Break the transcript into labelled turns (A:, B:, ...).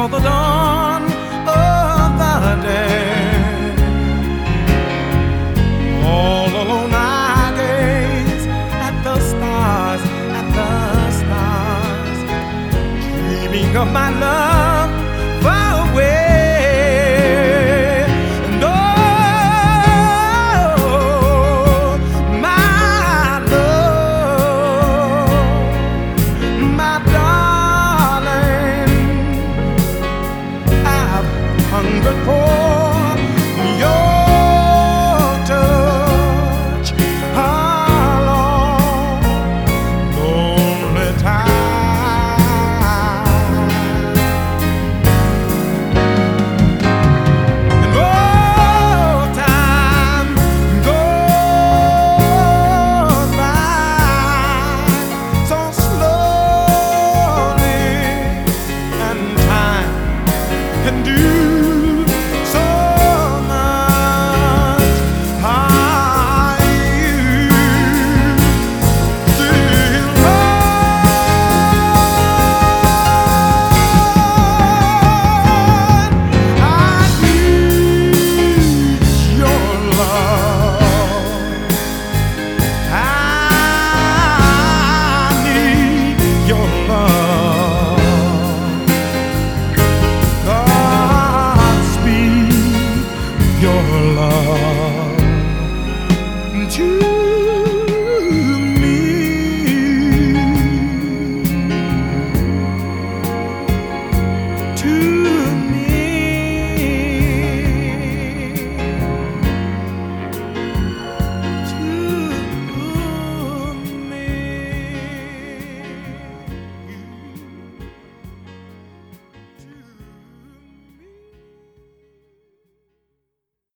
A: for the dawn of the day. All alone I gaze at the stars, dreaming of my love far away. And oh, my love, my darling, I've hungered for your touch. How long, lonely time. And oh, time goes by so slowly, and time can do so much. Are you still mine? I need your love. I need your love. God speed your love to